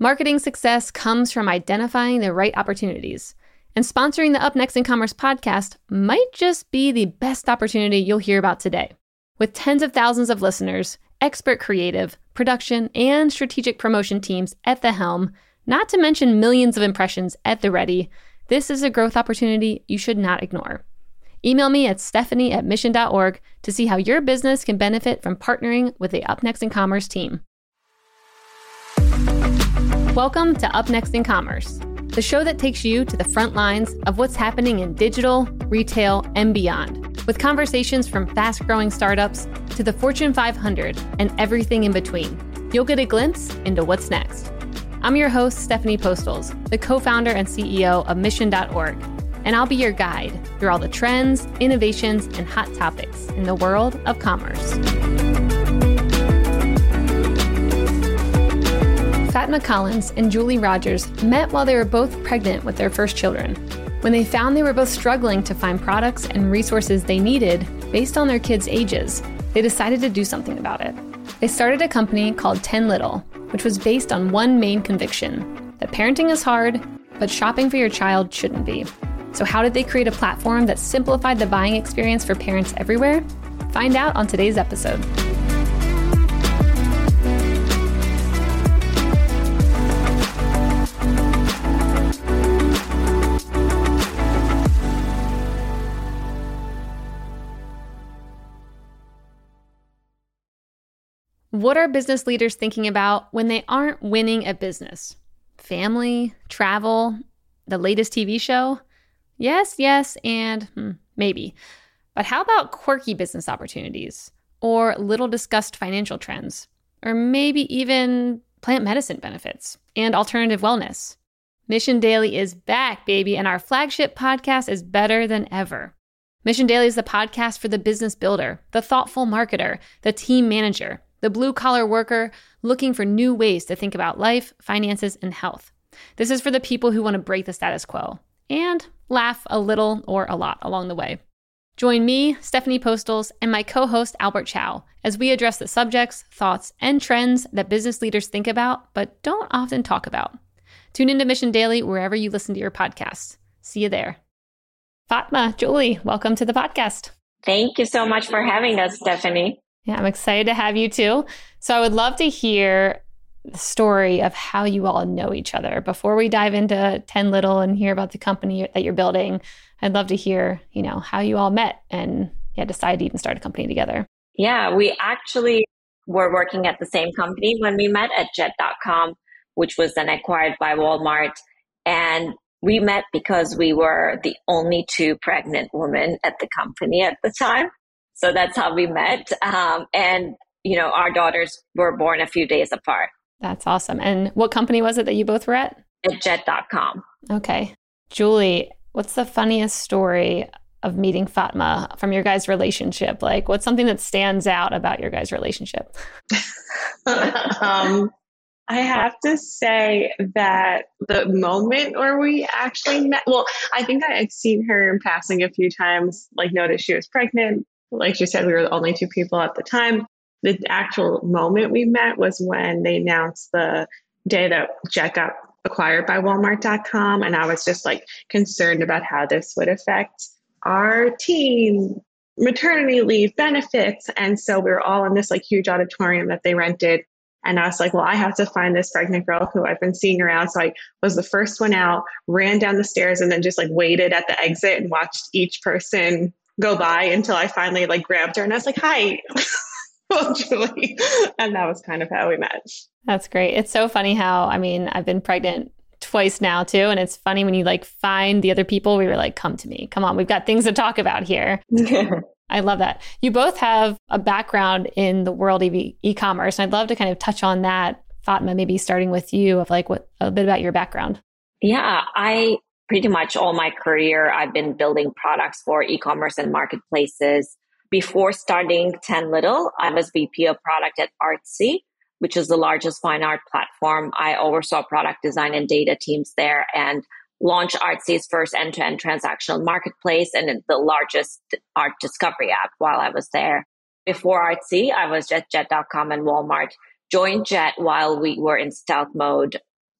Marketing success comes from identifying the right opportunities. And sponsoring the Up Next in Commerce podcast might just be the best opportunity you'll hear about today. With tens of thousands of listeners, expert creative, production, and strategic promotion teams at the helm, not to mention millions of impressions at the ready, this is a growth opportunity you should not ignore. Email me at stephanie@mission.org to see how your business can benefit from partnering with the Up Next in Commerce team. Welcome to Up Next in Commerce, the show that takes you to the front lines of what's happening in digital, retail, and beyond, with conversations from fast-growing startups to the Fortune 500 and everything in between. You'll get a glimpse into what's next. I'm your host, Stephanie Postles, the co-founder and CEO of Mission.org, and I'll be your guide through all the trends, innovations, and hot topics in the world of commerce. Fatma Collins and Julie Rogers met while they were both pregnant with their first children. When they found they were both struggling to find products and resources they needed based on their kids' ages, they decided to do something about it. They started a company called 10 Little, which was based on one main conviction, that parenting is hard, but shopping for your child shouldn't be. So how did they create a platform that simplified the buying experience for parents everywhere? Find out on today's episode. What are business leaders thinking about when they aren't winning at business? Family, travel, the latest TV show? Yes, and maybe. But how about quirky business opportunities? Or little discussed financial trends? Or maybe even plant medicine benefits and alternative wellness? Mission Daily is back, baby, and our flagship podcast is better than ever. Mission Daily is the podcast for the business builder, the thoughtful marketer, the team manager, the blue-collar worker looking for new ways to think about life, finances, and health. This is for the people who want to break the status quo and laugh a little or a lot along the way. Join me, Stephanie Postles, and my co-host Albert Chow as we address the subjects, thoughts, and trends that business leaders think about but don't often talk about. Tune into Mission Daily wherever you listen to your podcasts. See you there. Fatma, Julie, welcome to the podcast. Thank you so much for having us, Stephanie. Yeah, I'm excited to have you too. So I would love to hear the story of how you all know each other. Before we dive into 10 Little and hear about the company that you're building, I'd love to hear, how you all met and decided to even start a company together. Yeah, we actually were working at the same company when we met at Jet.com, which was then acquired by Walmart. And we met because we were the only two pregnant women at the company at the time. So that's how we met. And our daughters were born a few days apart. That's awesome. And what company was it that you both were at? At Jet.com. Okay. Julie, what's the funniest story of meeting Fatma from your guys' relationship? Like, what's something that stands out about your guys' relationship? I have to say that the moment where we actually met, I think I had seen her in passing a few times, noticed she was pregnant. Like you said, we were the only two people at the time. The actual moment we met was when they announced the day that Jet got acquired by Walmart.com. And I was just concerned about how this would affect our team, maternity leave, benefits. And so we were all in this huge auditorium that they rented. And I was like, I have to find this pregnant girl who I've been seeing around. So I was the first one out, ran down the stairs, and then just waited at the exit and watched each person go by until I finally grabbed her and I was like, hi, Julie. And that was kind of how we met. That's great. It's so funny how, I've been pregnant twice now too. And it's funny when you find the other people, we were come to me, come on, we've got things to talk about here. I love that. You both have a background in the world of e-commerce. And I'd love to kind of touch on that. Fatma, maybe starting with you of what a bit about your background. Yeah, I pretty much all my career, I've been building products for e-commerce and marketplaces. Before starting 10 Little, I was VP of product at Artsy, which is the largest fine art platform. I oversaw product design and data teams there and launched Artsy's first end-to-end transactional marketplace and the largest art discovery app while I was there. Before Artsy, I was at Jet.com and Walmart. Joined Jet while we were in stealth mode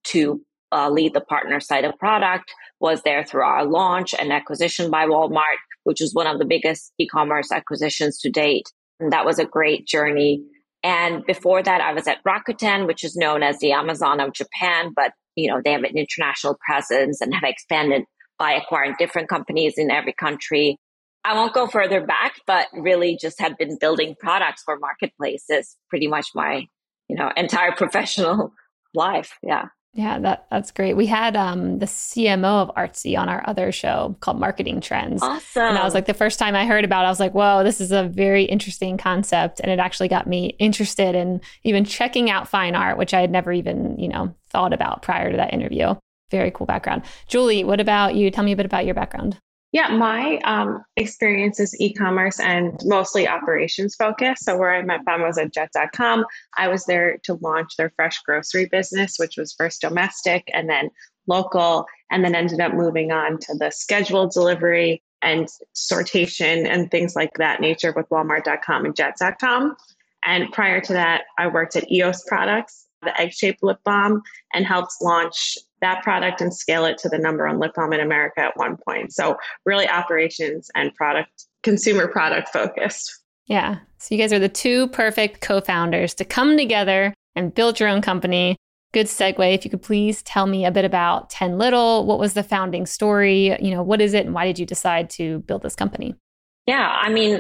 to lead the partner side of product, was there through our launch and acquisition by Walmart, which was one of the biggest e-commerce acquisitions to date. And that was a great journey. And before that, I was at Rakuten, which is known as the Amazon of Japan, but they have an international presence and have expanded by acquiring different companies in every country. I won't go further back, but really just have been building products for marketplaces pretty much my, entire professional life. Yeah. Yeah, that's great. We had the CMO of Artsy on our other show called Marketing Trends. Awesome. And I was like, the first time I heard about it, I was like, whoa, this is a very interesting concept. And it actually got me interested in even checking out fine art, which I had never even, thought about prior to that interview. Very cool background. Julie, what about you? Tell me a bit about your background. Yeah, my experience is e-commerce and mostly operations focused. So where I met them was at Jet.com. I was there to launch their fresh grocery business, which was first domestic and then local, and then ended up moving on to the scheduled delivery and sortation and things like that nature with Walmart.com and Jet.com. And prior to that, I worked at EOS Products, the egg-shaped lip balm, and helped launch that product and scale it to the number one lip balm in America at one point. So really operations and consumer product focused. Yeah. So you guys are the two perfect co-founders to come together and build your own company. Good segue. If you could please tell me a bit about 10 Little. What was the founding story? What is it and why did you decide to build this company? Yeah.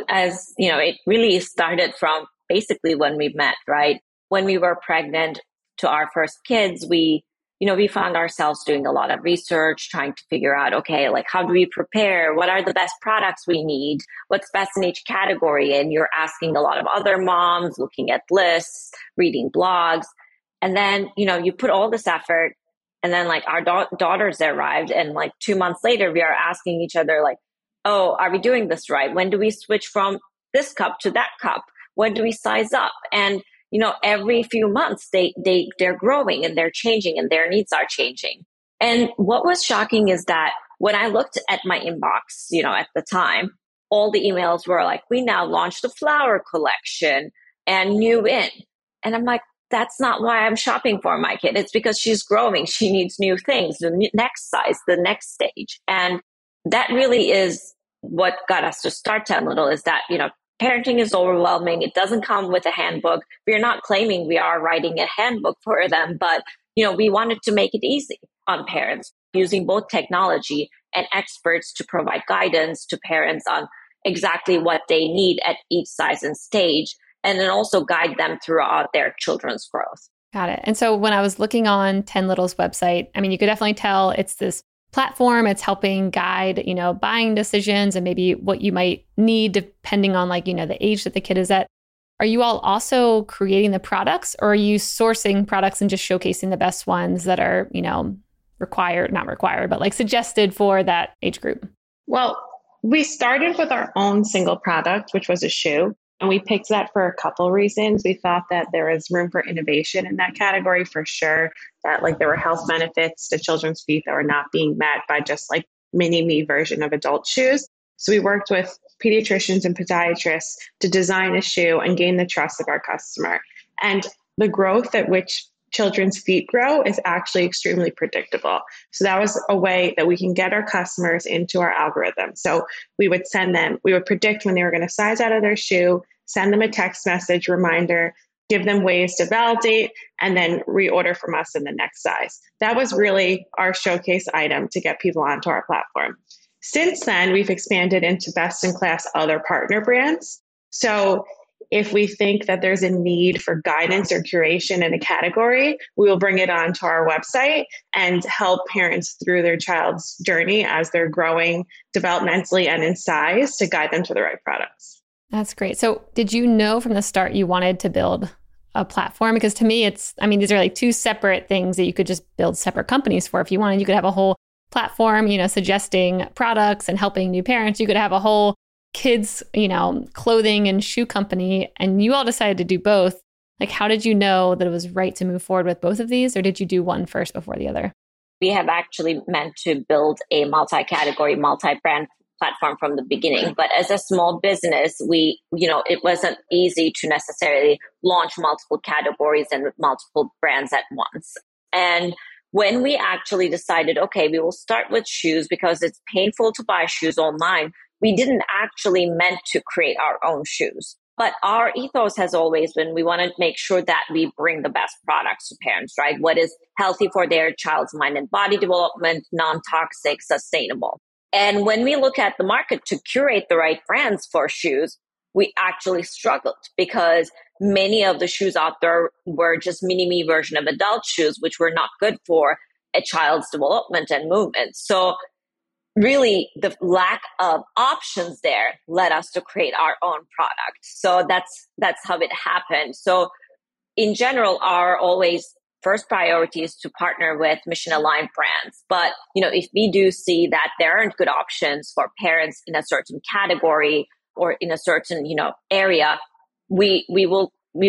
As it really started from basically when we met, right? When we were pregnant to our first kids, we found ourselves doing a lot of research, trying to figure out, okay, like how do we prepare? What are the best products we need? What's best in each category? And you're asking a lot of other moms, looking at lists, reading blogs. And then, you put all this effort and then like our daughters arrived. And like 2 months later, we are asking each other like, oh, are we doing this right? When do we switch from this cup to that cup? When do we size up? And every few months they're growing and they're changing and their needs are changing. And what was shocking is that when I looked at my inbox, at the time, all the emails were like, we now launched the flower collection and new in. And I'm like, that's not why I'm shopping for my kid. It's because she's growing. She needs new things, the next size, the next stage. And that really is what got us to start 10 Little is that, parenting is overwhelming. It doesn't come with a handbook. We're not claiming we are writing a handbook for them, but we wanted to make it easy on parents using both technology and experts to provide guidance to parents on exactly what they need at each size and stage, and then also guide them throughout their children's growth. Got it. And so when I was looking on 10 Little's website, you could definitely tell it's this platform. It's helping guide, buying decisions and maybe what you might need depending on the age that the kid is at. Are you all also creating the products or are you sourcing products and just showcasing the best ones that are, not required, but suggested for that age group? Well, we started with our own single product, which was a shoe. And we picked that for a couple reasons. We thought that there was room for innovation in that category for sure, that there were health benefits to children's feet that were not being met by just mini me version of adult shoes. So we worked with pediatricians and podiatrists to design a shoe and gain the trust of our customer. And the growth at which children's feet grow is actually extremely predictable. So that was a way that we can get our customers into our algorithm. So we would predict when they were going to size out of their shoe, send them a text message reminder, give them ways to validate, and then reorder from us in the next size. That was really our showcase item to get people onto our platform. Since then, we've expanded into best-in-class other partner brands. So if we think that there's a need for guidance or curation in a category, we will bring it onto our website and help parents through their child's journey as they're growing developmentally and in size to guide them to the right products. That's great. So did you know from the start you wanted to build a platform? Because to me, these are two separate things that you could just build separate companies for. If you wanted, you could have a whole platform, suggesting products and helping new parents. You could have a whole kids, clothing and shoe company, and you all decided to do both. How did you know that it was right to move forward with both of these, or did you do one first before the other? We have actually meant to build a multi-category, multi-brand platform from the beginning. But as a small business, it wasn't easy to necessarily launch multiple categories and multiple brands at once. And when we actually decided, okay, we will start with shoes because it's painful to buy shoes online, we didn't actually meant to create our own shoes. But our ethos has always been, we want to make sure that we bring the best products to parents, right? What is healthy for their child's mind and body development, non-toxic, sustainable. And when we look at the market to curate the right brands for shoes, we actually struggled because many of the shoes out there were just mini-me version of adult shoes, which were not good for a child's development and movement. So really the lack of options there led us to create our own product. So that's how it happened. So in general, our always first priority is to partner with mission aligned brands. But, if we do see that there aren't good options for parents in a certain category or in a certain, area, we will,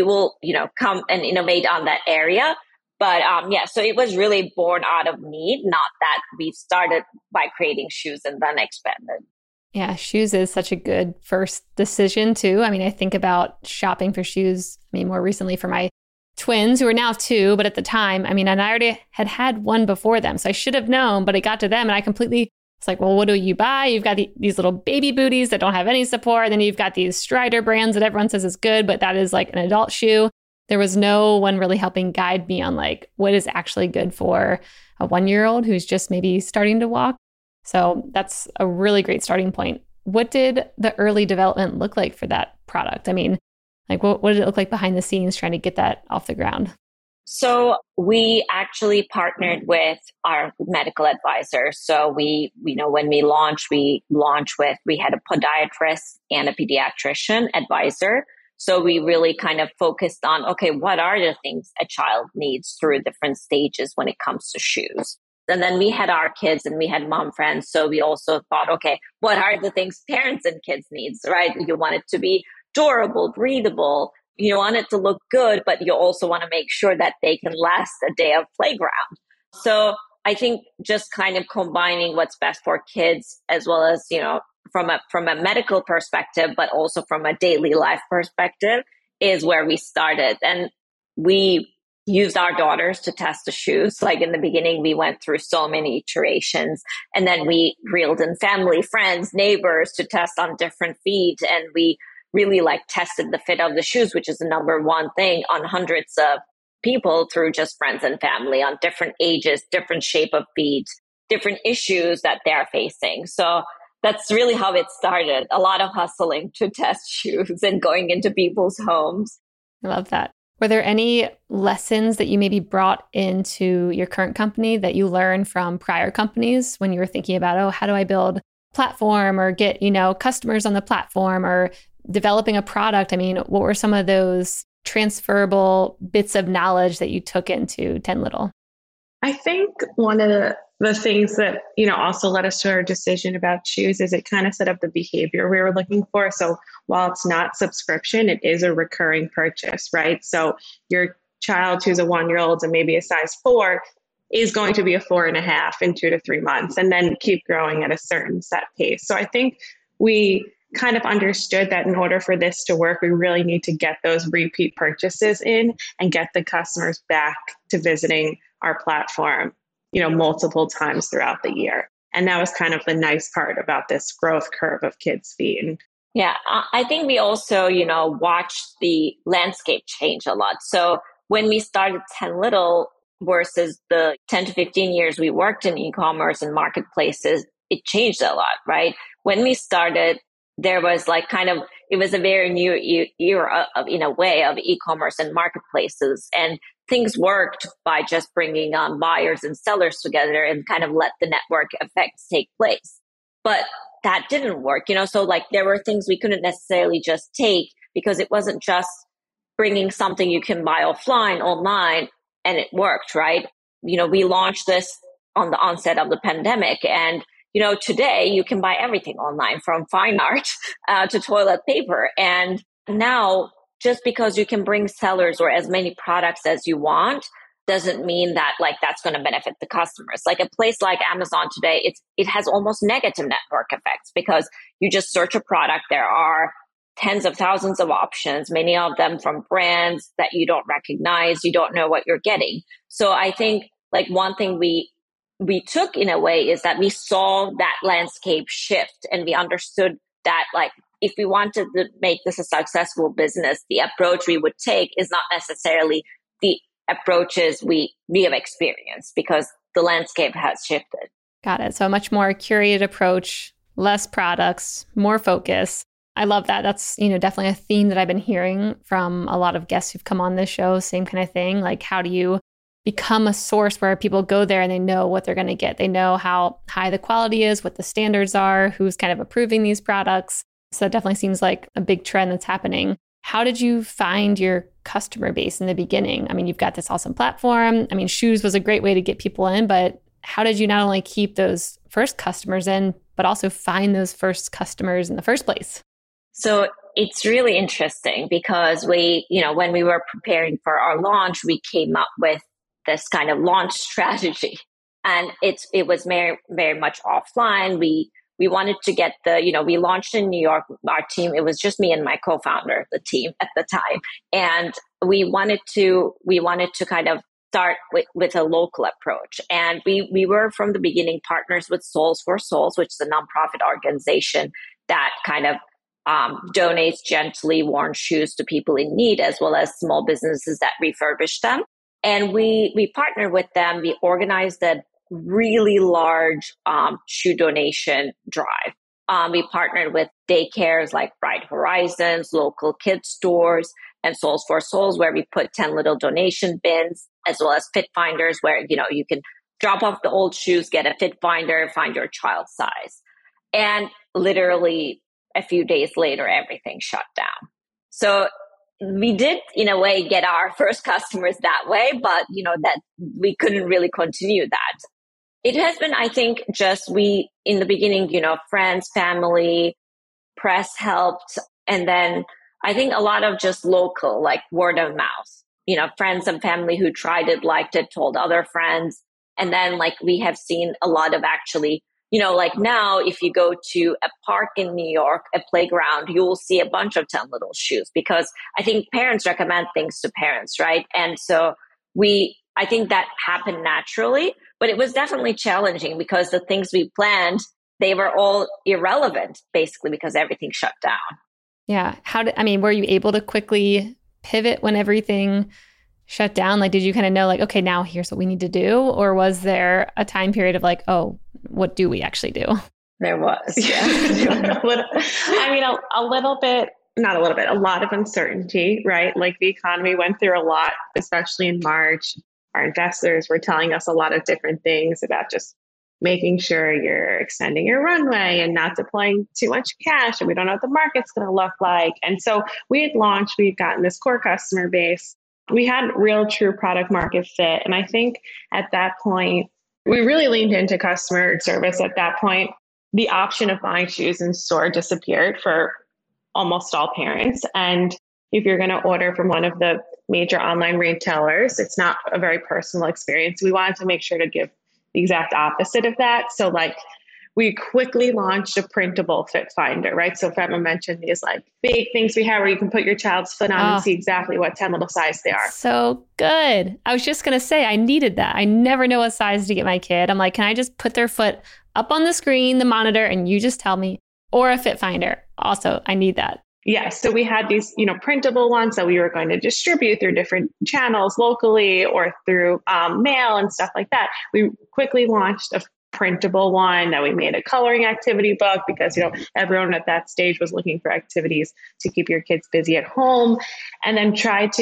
come and innovate on that area. But so it was really born out of need, not that we started by creating shoes and then expanded. Yeah, shoes is such a good first decision too. I mean, I think about shopping for shoes, more recently for my twins who are now 2, but at the time, and I already had one before them. So I should have known, but it got to them and I completely, it's like, well, what do you buy? You've got these little baby booties that don't have any support. Then you've got these Strider brands that everyone says is good, but that is like an adult shoe. There was no one really helping guide me on like what is actually good for a 1-year-old who's just maybe starting to walk. So that's a really great starting point. What did the early development look like for that product? What did it look like behind the scenes trying to get that off the ground? So we actually partnered with our medical advisor. So when we launched, we had a podiatrist and a pediatrician advisor. So we really kind of focused on, okay, what are the things a child needs through different stages when it comes to shoes? And then we had our kids and we had mom friends. So we also thought, okay, what are the things parents and kids needs, right? You want it to be durable, breathable. You want it to look good, but you also want to make sure that they can last a day of playground. So I think just kind of combining what's best for kids as well as, from a medical perspective, but also from a daily life perspective is where we started. And we used our daughters to test the shoes. Like in the beginning, we went through so many iterations and then we reeled in family, friends, neighbors to test on different feet. And we really tested the fit of the shoes, which is the number one thing on hundreds of people through just friends and family on different ages, different shape of feet, different issues that they're facing. So that's really how it started. A lot of hustling to test shoes and going into people's homes. I love that. Were there any lessons that you maybe brought into your current company that you learned from prior companies when you were thinking about, how do I build a platform or get, customers on the platform or developing a product? What were some of those transferable bits of knowledge that you took into 10 Little? I think one of the things that, also led us to our decision about shoes is it kind of set up the behavior we were looking for. So while it's not subscription, it is a recurring purchase, right? So your child who's a 1-year-old and maybe a size 4 is going to be a 4.5 in 2 to 3 months and then keep growing at a certain set pace. So I think we kind of understood that in order for this to work, we really need to get those repeat purchases in and get the customers back to visiting our platform, multiple times throughout the year. And that was kind of the nice part about this growth curve of Kids Feet. And yeah, I think we also, watched the landscape change a lot. So when we started 10 Little versus the 10 to 15 years we worked in e-commerce and marketplaces, it changed a lot, right? When we started, there was it was a very new era of, in a way, of e-commerce and marketplaces. And things worked by just bringing on buyers and sellers together and kind of let the network effects take place. But that didn't work, so there were things we couldn't necessarily just take because it wasn't just bringing something you can buy offline, online, and it worked, right? We launched this on the onset of the pandemic and today you can buy everything online from fine art to toilet paper. And now just because you can bring sellers or as many products as you want doesn't mean that that's going to benefit the customers. Like a place like Amazon today, it has almost negative network effects because you just search a product. There are tens of thousands of options, many of them from brands that you don't recognize. You don't know what you're getting. So I think like one thing we took in a way is that we saw that landscape shift, and we understood that like if we wanted to make this a successful business, the approach we would take is not necessarily the approaches we have experienced, because the landscape has shifted. Got it. So a much more curated approach, less products, more focus. I love that. That's, definitely a theme that I've been hearing from a lot of guests who've come on this show. Same kind of thing. Like, how do you become a source where people go there and they know what they're going to get? They know how high the quality is, what the standards are, who's kind of approving these products. So it definitely seems like a big trend that's happening. How did you find your customer base in the beginning? I mean, you've got this awesome platform. I mean, shoes was a great way to get people in, but how did you not only keep those first customers in, but also find those first customers in the first place? So it's really interesting because we, when we were preparing for our launch, we came up with this kind of launch strategy, and it was very, very much offline. We wanted to get we launched in New York, our team, it was just me and my co-founder, the team at the time. And we wanted to kind of start with a local approach. And we were from the beginning partners with Souls for Souls, which is a nonprofit organization that kind of donates gently worn shoes to people in need, as well as small businesses that refurbish them. And we partnered with them. We organized a really large shoe donation drive. We partnered with daycares like Bright Horizons, local kids stores, and Souls for Souls, where we put 10 little donation bins, as well as fit finders where, you can drop off the old shoes, get a fit finder, find your child's size. And literally a few days later, everything shut down. So we did, in a way, get our first customers that way, but, that we couldn't really continue that. It has been, I think, just in the beginning, friends, family, press helped. And then I think a lot of just local, like word of mouth, friends and family who tried it, liked it, told other friends. And then like we have seen a lot of actually, like now, if you go to a park in New York, a playground, you will see a bunch of 10 little shoes, because I think parents recommend things to parents, right? And so I think that happened naturally, but it was definitely challenging because the things we planned, they were all irrelevant, basically, because everything shut down. Yeah. Were you able to quickly pivot when everything shut down? Like, did you kind of know, like, okay, now here's what we need to do? Or was there a time period of like, oh, what do we actually do? There was, yeah. A lot of uncertainty, right? Like the economy went through a lot, especially in March. Our investors were telling us a lot of different things about just making sure you're extending your runway and not deploying too much cash, and we don't know what the market's going to look like. And so we had launched, we'd gotten this core customer base. We had real true product market fit. And I think at that point, we really leaned into customer service. At that point, the option of buying shoes in store disappeared for almost all parents. And if you're going to order from one of the major online retailers, it's not a very personal experience. We wanted to make sure to give the exact opposite of that. So like we quickly launched a printable fit finder, right? So Fatma mentioned these like big things we have where you can put your child's foot on and see exactly what 10 little size they are. So good. I was just going to say, I needed that. I never know what size to get my kid. I'm like, can I just put their foot up on the screen, the monitor, and you just tell me? Or a fit finder. Also, I need that. Yes. So we had these, printable ones that we were going to distribute through different channels locally or through mail and stuff like that. We quickly launched a printable one that we made a coloring activity book because, everyone at that stage was looking for activities to keep your kids busy at home, and then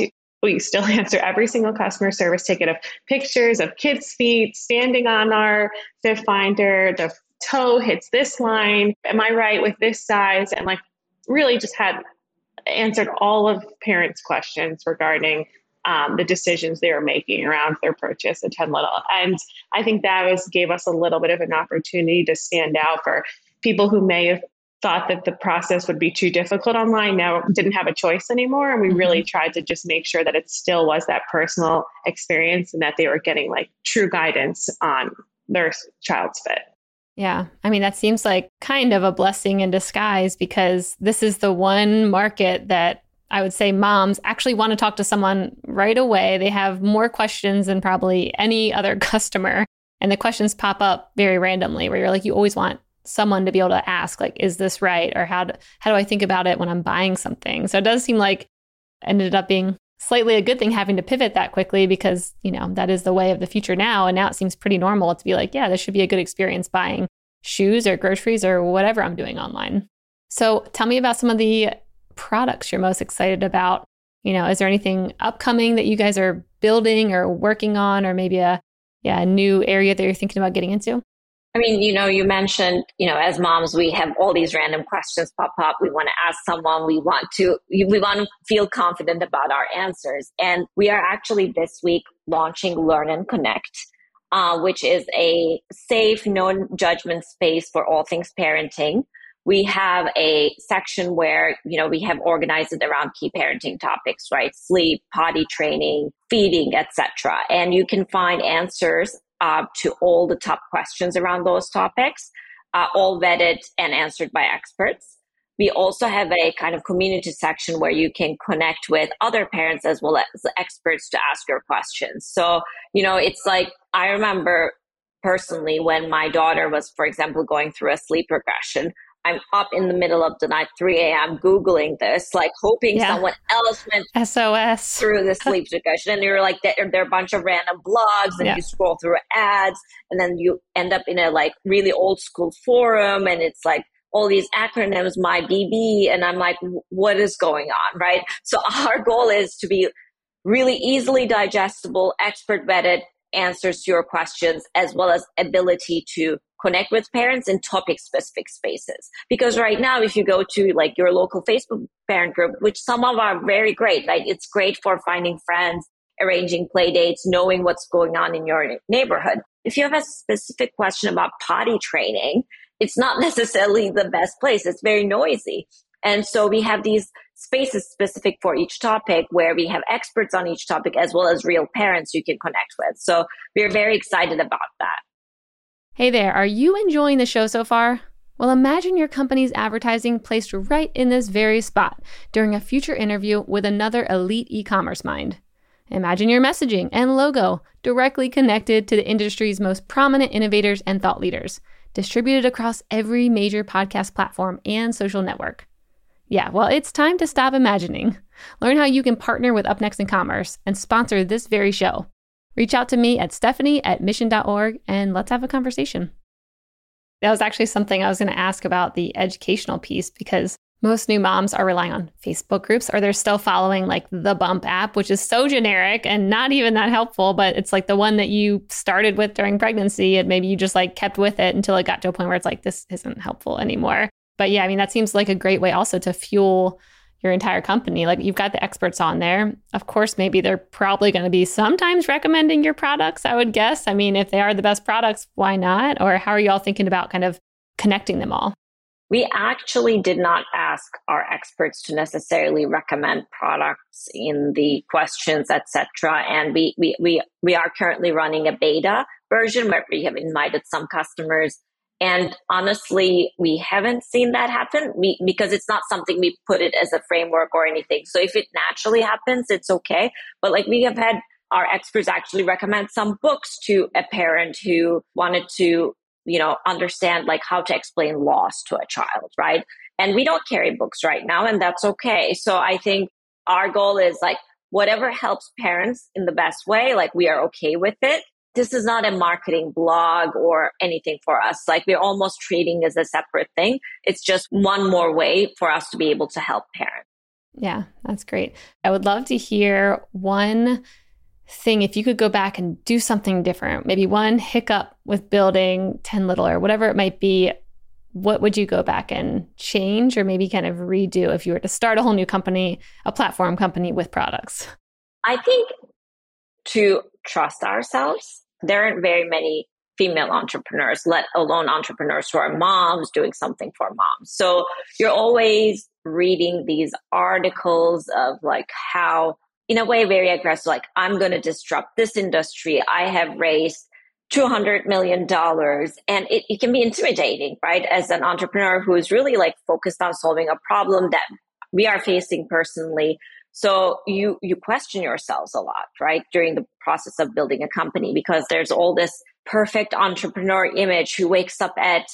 we still answer every single customer service ticket of pictures of kids' feet standing on our fit finder. The toe hits this line. Am I right with this size? And like really just had answered all of parents' questions regarding the decisions they were making around their purchase at 10 Little. And I think that gave us a little bit of an opportunity to stand out for people who may have thought that the process would be too difficult online, now didn't have a choice anymore. And we really tried to just make sure that it still was that personal experience and that they were getting like true guidance on their child's fit. Yeah. That seems like kind of a blessing in disguise, because this is the one market that I would say moms actually want to talk to someone right away. They have more questions than probably any other customer. And the questions pop up very randomly where you're like, you always want someone to be able to ask, like, is this right? Or how do I think about it when I'm buying something? So it does seem like it ended up being slightly a good thing having to pivot that quickly because, that is the way of the future now. And now it seems pretty normal to be like, yeah, this should be a good experience buying shoes or groceries or whatever I'm doing online. So tell me about some of the products you're most excited about. Is there anything upcoming that you guys are building or working on, or maybe a new area that you're thinking about getting into? I mean, you mentioned, as moms, we have all these random questions pop up. We want to ask someone. We want to feel confident about our answers. And we are actually this week launching Learn and Connect, which is a safe, no-judgment space for all things parenting. We have a section where, we have organized it around key parenting topics, right? Sleep, potty training, feeding, etc. And you can find answers to all the top questions around those topics, all vetted and answered by experts. We also have a kind of community section where you can connect with other parents as well as experts to ask your questions. So, it's like, I remember personally when my daughter was, for example, going through a sleep regression, I'm up in the middle of the night, 3 a.m., Googling this, like hoping someone else went SOS through the sleep regression. And you're like, there are a bunch of random blogs and you scroll through ads and then you end up in a like really old school forum and it's like all these acronyms, MyBB. And I'm like, what is going on, right? So our goal is to be really easily digestible, expert vetted answers to your questions, as well as ability to connect with parents in topic specific spaces. Because right now, if you go to like your local Facebook parent group, which some of are very great, right? It's great for finding friends, arranging play dates, knowing what's going on in your neighborhood. If you have a specific question about potty training, it's not necessarily the best place. It's very noisy. And so we have these spaces specific for each topic where we have experts on each topic as well as real parents you can connect with. So we're very excited about that. Hey there, are you enjoying the show so far? Well, imagine your company's advertising placed right in this very spot during a future interview with another elite e-commerce mind. Imagine your messaging and logo directly connected to the industry's most prominent innovators and thought leaders, distributed across every major podcast platform and social network. Yeah, well, it's time to stop imagining. Learn how you can partner with UpNext in Commerce and sponsor this very show. Reach out to me at Stephanie@mission.org and let's have a conversation. That was actually something I was going to ask about the educational piece because most new moms are relying on Facebook groups or they're still following like the Bump app, which is so generic and not even that helpful, but it's like the one that you started with during pregnancy and maybe you just like kept with it until it got to a point where it's like, this isn't helpful anymore. But yeah, I mean, that seems like a great way also to fuel your entire company. Like you've got the experts on there. Of course, maybe they're probably going to be sometimes recommending your products, I would guess. I mean, if they are the best products, why not? Or how are you all thinking about kind of connecting them all? We actually did not ask our experts to necessarily recommend products in the questions, etc. And we are currently running a beta version where we have invited some customers. And honestly, we haven't seen that happen because it's not something we put it as a framework or anything. So if it naturally happens, it's okay. But like we have had our experts actually recommend some books to a parent who wanted to, understand like how to explain loss to a child, right? And we don't carry books right now, and that's okay. So I think our goal is like whatever helps parents in the best way, like we are okay with it. This is not a marketing blog or anything for us. Like we're almost treating it as a separate thing. It's just one more way for us to be able to help parents. Yeah, that's great. I would love to hear one thing, if you could go back and do something different, maybe one hiccup with building 10 Little or whatever it might be, what would you go back and change or maybe kind of redo if you were to start a whole new company, a platform company with products? I think to trust ourselves. There aren't very many female entrepreneurs, let alone entrepreneurs who are moms doing something for moms. So you're always reading these articles of like how, in a way, very aggressive, like I'm going to disrupt this industry. I have raised $200 million. And it can be intimidating, right? As an entrepreneur who is really like focused on solving a problem that we are facing personally. So you question yourselves a lot, right? During the process of building a company, because there's all this perfect entrepreneur image who wakes up at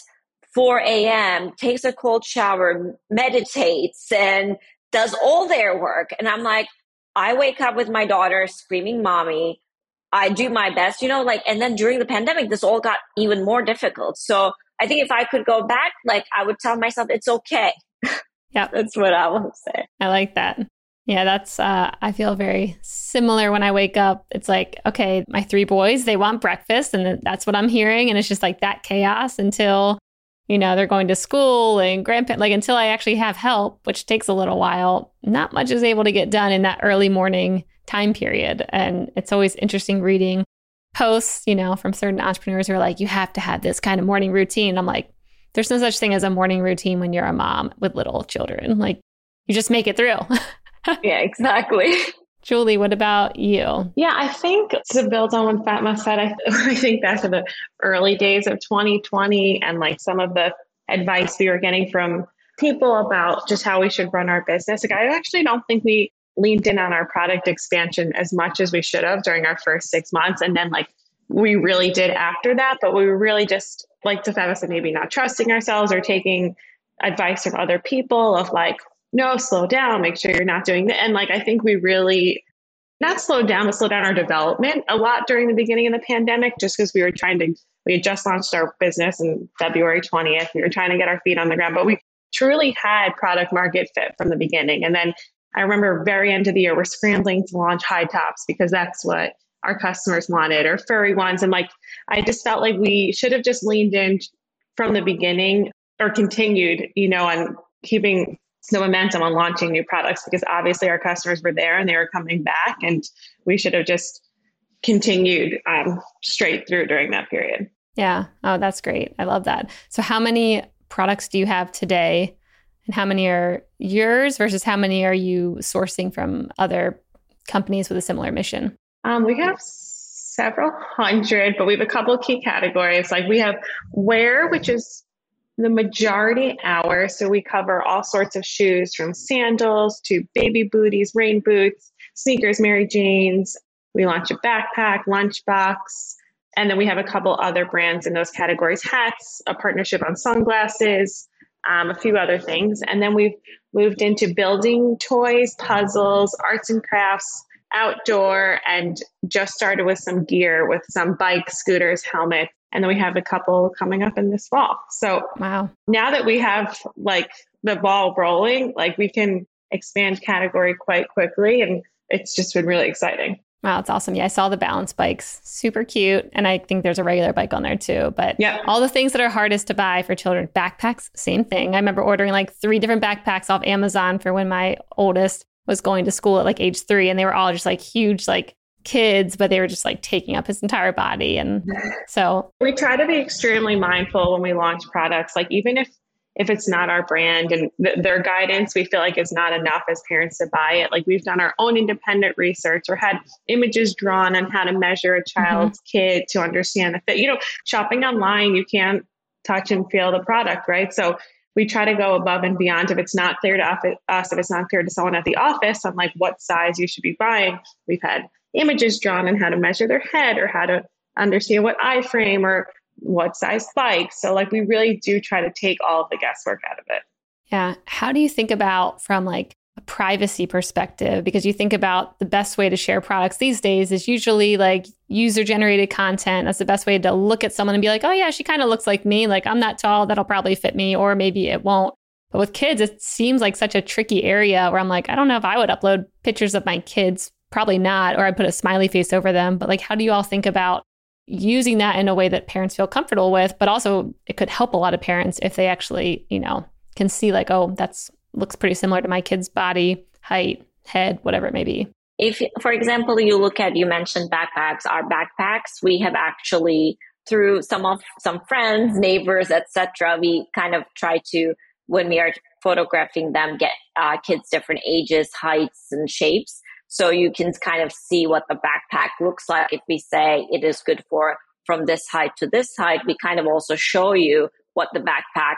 4 a.m., takes a cold shower, meditates, and does all their work. And I'm like, I wake up with my daughter screaming, mommy. I do my best, and then during the pandemic, this all got even more difficult. So I think if I could go back, I would tell myself, it's okay. Yeah. That's what I will say. I like that. Yeah, that's, I feel very similar when I wake up. It's like, okay, my 3 boys, they want breakfast and that's what I'm hearing. And it's just like that chaos until, they're going to school and until I actually have help, which takes a little while, not much is able to get done in that early morning time period. And it's always interesting reading posts, from certain entrepreneurs who are like, you have to have this kind of morning routine. I'm like, there's no such thing as a morning routine when you're a mom with little children. You just make it through. Yeah, exactly. Julie, what about you? Yeah, I think to build on what Fatma said, I think back to the early days of 2020 and some of the advice we were getting from people about just how we should run our business. I actually don't think we leaned in on our product expansion as much as we should have during our first 6 months. And then we really did after that, but we were really just to Fatma said, maybe not trusting ourselves or taking advice from other people of no, slow down, make sure you're not doing that. And I think we really not slowed down, but slowed down our development a lot during the beginning of the pandemic, just because we had just launched our business in February 20th. We were trying to get our feet on the ground, but we truly had product market fit from the beginning. And then I remember very end of the year, we're scrambling to launch high tops because that's what our customers wanted, or furry ones. And I just felt like we should have just leaned in from the beginning or continued, on keeping the momentum on launching new products, because obviously our customers were there and they were coming back, and we should have just continued straight through during that period. Yeah. Oh, that's great. I love that. So how many products do you have today, and how many are yours versus how many are you sourcing from other companies with a similar mission? We have several hundred, but we have a couple of key categories. We have wear, which is the majority ours. So we cover all sorts of shoes, from sandals to baby booties, rain boots, sneakers, Mary Janes. We launch a backpack, lunchbox, and then we have a couple other brands in those categories: hats, a partnership on sunglasses, a few other things. And then we've moved into building toys, puzzles, arts and crafts, outdoor, and just started with some gear with some bikes, scooters, helmets. And then we have a couple coming up in this fall. So wow, now that we have the ball rolling, we can expand category quite quickly. And it's just been really exciting. Wow, it's awesome. Yeah, I saw the balance bikes. Super cute. And I think there's a regular bike on there too. But yeah, all the things that are hardest to buy for children. Backpacks, same thing. I remember ordering 3 different backpacks off Amazon for when my oldest was going to school at age 3. And they were all just huge, kids, but they were just taking up his entire body. And so we try to be extremely mindful when we launch products, even if it's not our brand and their guidance, we feel is not enough as parents to buy it. We've done our own independent research or had images drawn on how to measure a child's kid to understand the fit. Shopping online, you can't touch and feel the product, right? So we try to go above and beyond. If it's not clear to us, if it's not clear to someone at the office on what size you should be buying, we've had images drawn on how to measure their head or how to understand what iframe or what size bike. So we really do try to take all of the guesswork out of it. Yeah. How do you think about from a privacy perspective? Because you think about the best way to share products these days is usually user generated content. That's the best way to look at someone and be oh yeah, she kind of looks like me. I'm that tall, that'll probably fit me, or maybe it won't. But with kids, it seems such a tricky area where I'm I don't know if I would upload pictures of my kids. Probably not, or I'd put a smiley face over them. But how do you all think about using that in a way that parents feel comfortable with, but also it could help a lot of parents if they actually, can see oh, that's looks pretty similar to my kid's body, height, head, whatever it may be. If, for example, you mentioned backpacks, our backpacks, we have actually, through some friends, neighbors, etc., we kind of try to, when we are photographing them, get kids different ages, heights, and shapes. So you can kind of see what the backpack looks like. If we say it is good from this height to this height, we kind of also show you what the backpack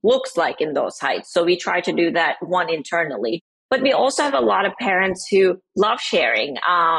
looks like in those heights. So we try to do that one internally. But we also have a lot of parents who love sharing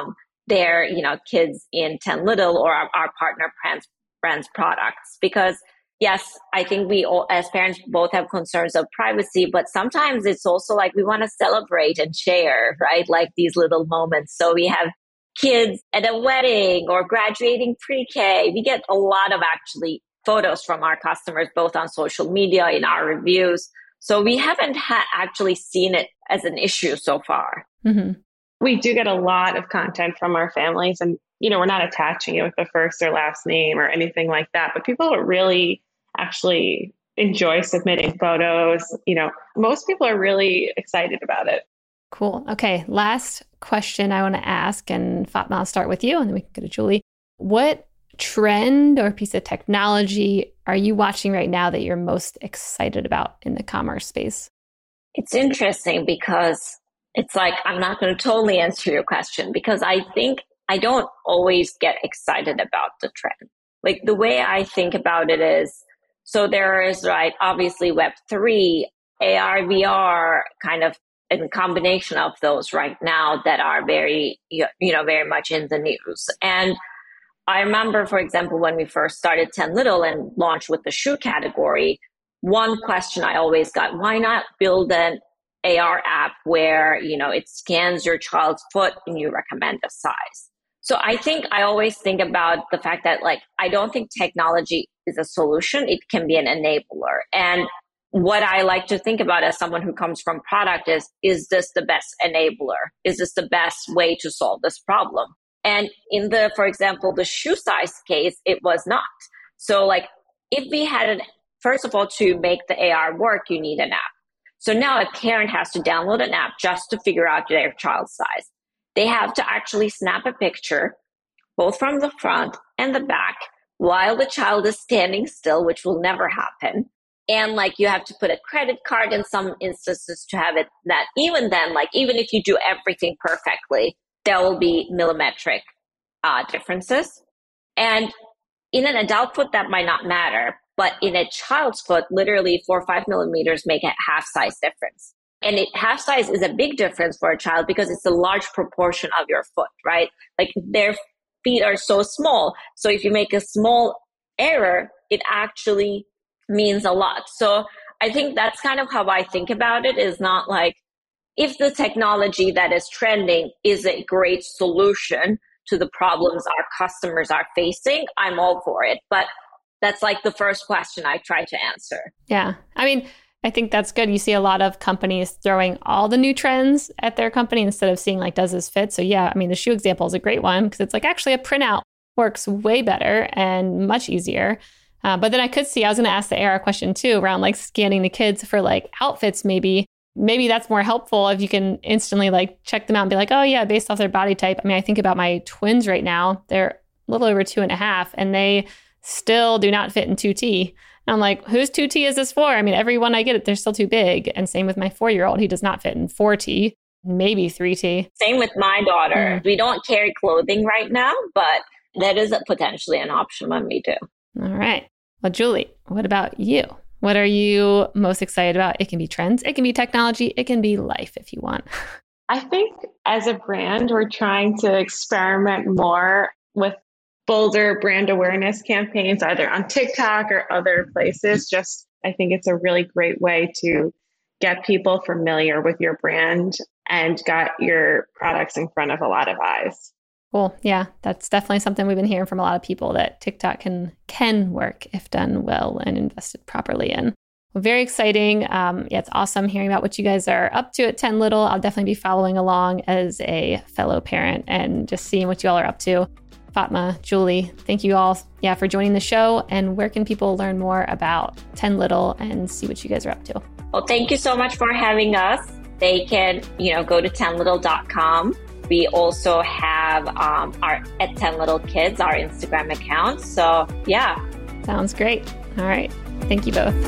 their, kids in 10 Little or our partner brands products, because yes, I think we all, as parents, both have concerns of privacy, but sometimes it's also like we want to celebrate and share, right? Like these little moments. So we have kids at a wedding or graduating pre-K. We get a lot of actually photos from our customers, both on social media, in our reviews. So we haven't actually seen it as an issue so far. Mm-hmm. We do get a lot of content from our families, and, we're not attaching it with the first or last name or anything like that, but people really actually enjoy submitting photos. Most people are really excited about it. Cool. Okay. Last question I want to ask, and Fatma, I'll start with you and then we can go to Julie. What trend or piece of technology are you watching right now that you're most excited about in the commerce space? It's interesting because it's like, I'm not going to totally answer your question, because I think I don't always get excited about the trend. Like the way I think about it is, so there is, right, obviously Web3, AR, VR, kind of a combination of those right now that are very, very much in the news. And I remember, for example, when we first started 10 Little and launched with the shoe category, one question I always got, why not build an AR app where, it scans your child's foot and you recommend a size? So I think I always think about the fact that, like, I don't think technology is a solution. It can be an enabler. And what I like to think about as someone who comes from product is this the best enabler? Is this the best way to solve this problem? And in for example, the shoe size case, it was not. So like, if we had first of all, to make the AR work, you need an app. So now a parent has to download an app just to figure out their child's size. They have to actually snap a picture, both from the front and the back, while the child is standing still, which will never happen. And like, you have to put a credit card in some instances to have it that even then, like, even if you do everything perfectly, there will be millimetric differences. And in an adult foot, that might not matter. But in a child's foot, literally 4 or 5 millimeters make a half size difference. And half size is a big difference for a child because it's a large proportion of your foot, right? Like their feet are so small. So if you make a small error, it actually means a lot. So I think that's kind of how I think about it, is not like, if the technology that is trending is a great solution to the problems our customers are facing, I'm all for it. But that's like the first question I try to answer. Yeah. I mean, I think that's good. You see a lot of companies throwing all the new trends at their company instead of seeing like, does this fit? So yeah, I mean, the shoe example is a great one because it's like actually a printout works way better and much easier. But then I was going to ask the AR question too, around like scanning the kids for like outfits. Maybe that's more helpful if you can instantly like check them out and be like, oh yeah, based off their body type. I mean, I think about my twins right now, they're a little over 2.5 and they still do not fit in 2T. And I'm like, whose 2T is this for? I mean, every one I get, they're still too big. And same with my 4-year-old, he does not fit in 4T, maybe 3T. Same with my daughter. We don't carry clothing right now, but that is potentially an option when we do. All right. Well, Julie, what about you? What are you most excited about? It can be trends, it can be technology, it can be life if you want. I think as a brand, we're trying to experiment more with bolder brand awareness campaigns, either on TikTok or other places. I think it's a really great way to get people familiar with your brand and got your products in front of a lot of eyes. Cool. Yeah, that's definitely something we've been hearing from a lot of people, that TikTok can work if done well and invested properly in. Well, very exciting. It's awesome hearing about what you guys are up to at 10 Little. I'll definitely be following along as a fellow parent and just seeing what you all are up to. Fatma, Julie, thank you all for joining the show. And where can people learn more about 10 Little and see what you guys are up to? Well, thank you so much for having us. They can, go to 10little.com. We also have our at 10 Little Kids, our Instagram account. So yeah. Sounds great. All right. Thank you both.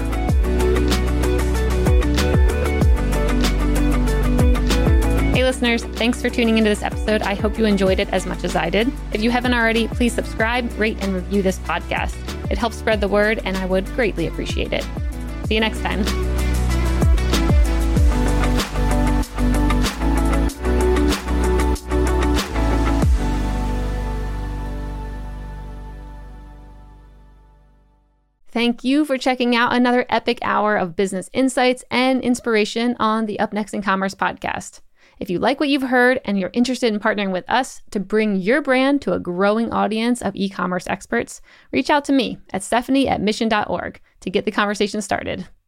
Hey listeners, thanks for tuning into this episode. I hope you enjoyed it as much as I did. If you haven't already, please subscribe, rate, and review this podcast. It helps spread the word, and I would greatly appreciate it. See you next time. Thank you for checking out another epic hour of business insights and inspiration on the Up Next in Commerce podcast. If you like what you've heard and you're interested in partnering with us to bring your brand to a growing audience of e-commerce experts, reach out to me at Stephanie@mission.org to get the conversation started.